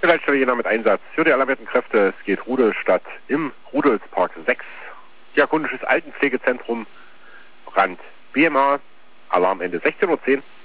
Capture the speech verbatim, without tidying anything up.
Leitstelle Jena mit Einsatz für die alarmierten Kräfte. Es geht Rudelstadt im Rudelspark sechs. Diakonisches Altenpflegezentrum. Brand B M A. Alarm Ende sechzehn Uhr zehn.